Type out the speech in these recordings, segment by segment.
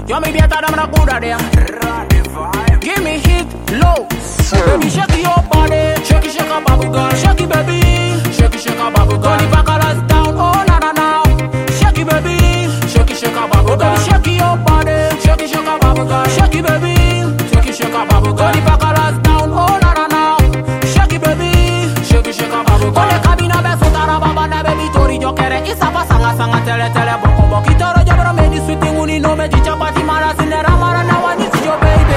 Yo me vieta dame la cura de. Give me hit low. Baby shake your body, shake it, shake a bubble girl, shake it baby, shake it, shake a bubble girl. Turn it back and down, oh na na na. Shake it baby, shake it, shake a bubble girl. Baby shake your body, shake it, shake a bubble girl, shake it baby, shake it, shake a bubble girl. Turn it back and down, oh na na na. Shake it baby, shake it, shake a bubble girl. Ole cabina beso tarababa na baby tori yo kere isapa sanga sanga tele tele boko boko itoro yo bro me di sweeting uni no me di chapati mara sinera mara na wani si yo baby.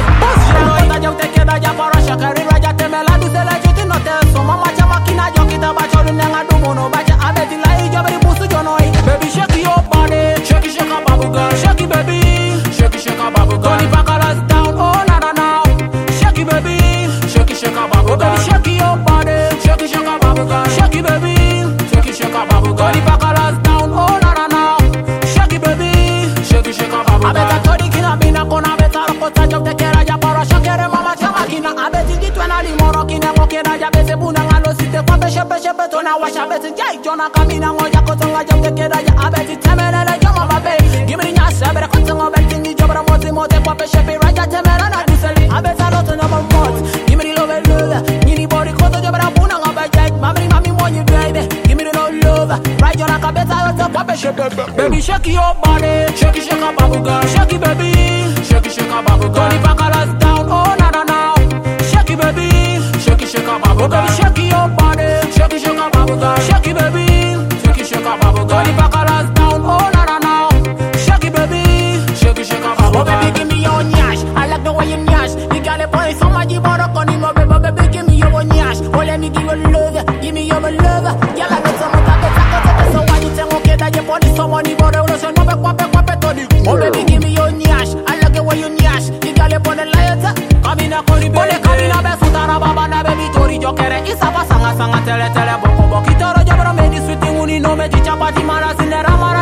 Yo te queda ya para shakari raja te me la dice la yo te no te so mama chama kina yo kita ba cholu nanga du mono ba ja abeti la yo bari busu yo no baby shake your body shake it shake a bubble girl shake it baby shake it shake a bubble girl turn it back and down oh na na na shake it baby shake it shake a bubble girl shake your body shake it shake a bubble girl shake it baby shake it shake a bubble girl turn it back and down oh na na na shake it baby shake it shake a bubble girl abeta tori kina bina kona beta ro kota yo te queda ya para shakere mama chama kina abeti di twana limoro kina mokera ya bese buna ngalo site kwa peshe tona washa beti jai jona kamina ngoja kotonga ya te queda ya abeti temelele yo mama be give me nya sebere kotonga beti ni jobra mote kwa peshe raja temera na duseli abeta loto no more give me love ni body koto jobra buna ngaba jai mami money baby give me love right jona kabeta loto kwa peshe baby shake your body shake it shake a bubble girl shake it baby shake it shake a bubble girl turn it back and down oh na na na shake it baby shake it shake a bubble girl shake your body shake it shake a bubble girl shake it baby shake it shake a bubble girl turn it back and down oh na na na shake it baby shake it shake a bubble girl. Oh baby give me your nyash I like the way you nyash you got a boy so much you bought up on him oh baby give me your nyash oh let me give you love give me your love yeah like it's some so why you tell okay that your body so money but I don't know kwape todi oh baby give me your nyash I like the way you nyash you got a body light kamina kori bole kamina beso tarababa na baby tori yo kere isapa sanga sanga tele tele boko boko itoro yo bro me di sweeting uni no me di chapati mara sinera mara